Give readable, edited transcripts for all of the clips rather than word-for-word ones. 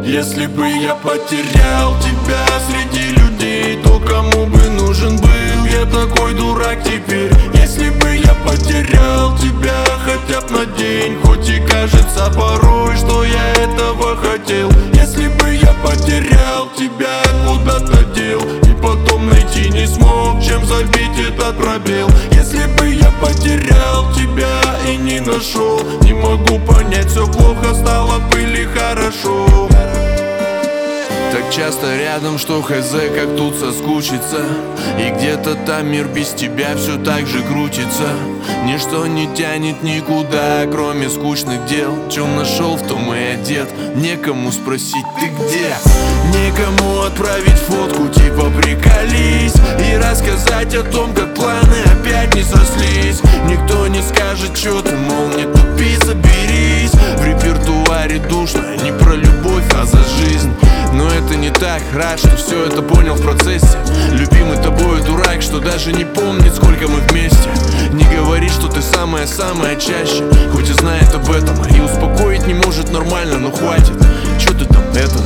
Если бы я потерял тебя среди людей, то кому бы нужен был я такой дурак теперь? Если бы я потерял тебя хотя бы на день, хоть и кажется порой, что я этого хотел. Если бы я потерял тебя, куда-то дел, и потом найти не смог, чем забить этот пробел. Если бы я потерял тебя и не нашел, не могу понять, все плохо стало бы или хорошо. Так часто рядом, что хз, как тут соскучиться. И где-то там мир без тебя все так же крутится. Ничто не тянет никуда, кроме скучных дел. Чем нашел, в том и одет. Некому спросить, ты где? Некому отправить фотку, типа приколись, и рассказать о том, как планы опять не срослись. Никто не скажет, что ты, мол, не тупи, соберись. В репертуаре душно, не про любовь, а за жизнь. Но это не так, рад, что все это понял в процессе. Любимый тобой дурак, что даже не помнит, сколько мы вместе. Не говори, что ты самая-самая чаще, хоть и знает об этом, и успокоить не может нормально, но хватит. Че ты там это?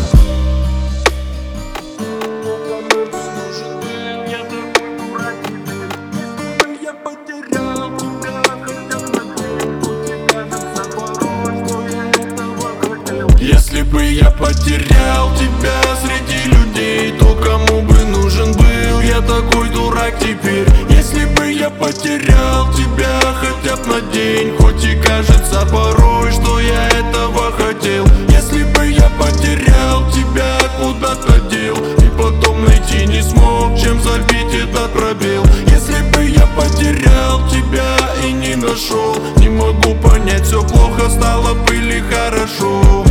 Если бы я потерял тебя среди людей, то кому бы нужен был я такой дурак теперь? Если бы я потерял тебя хотя бы на день, хоть и кажется порой, что я этого хотел. Если бы я потерял тебя, куда-то дел, и потом найти не смог, чем забить этот пробел. Если бы я потерял тебя и не нашел, не могу понять, все плохо стало бы или хорошо.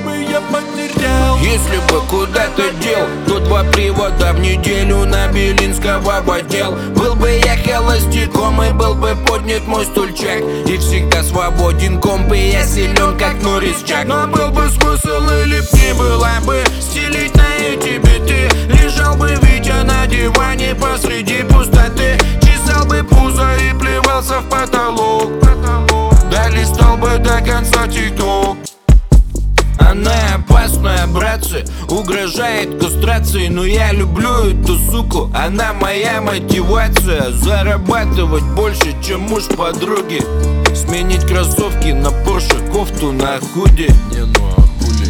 Если бы куда-то дел, то 2 привода в неделю на Белинского в отдел. Был бы я холостяком, и был бы поднят мой стульчак, и всегда свободен комп, и я силен, как Норрис Чак. Но был бы смысл или б не было бы стелить на эти биты. Лежал бы Витя на диване посреди пустоты, чесал бы пузо и плевался в потолок, да листал бы до конца тик-ток. Она опасная, братцы, угрожает кастрацией, но я люблю эту суку, она моя мотивация. Зарабатывать больше, чем муж подруги, сменить кроссовки на Порше, кофту на худи. Не, ну а хули?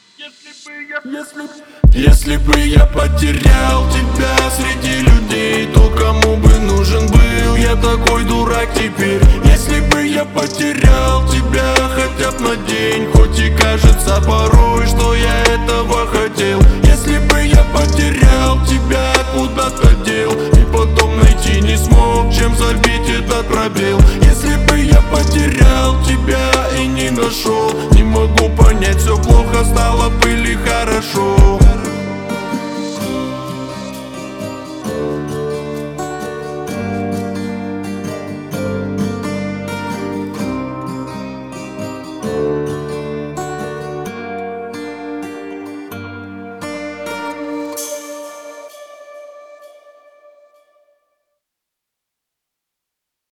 Если бы я потерял тебя среди людей, то кому бы нужен был я такой дурак теперь? Если бы я потерял тебя хотя бы на день, хоть и кажется порой, что я этого хотел. Если бы я потерял тебя, куда-то дел, и потом найти не смог, чем забить этот пробел. Если бы я потерял тебя и не нашел, не могу понять, все плохо стало бы или хорошо.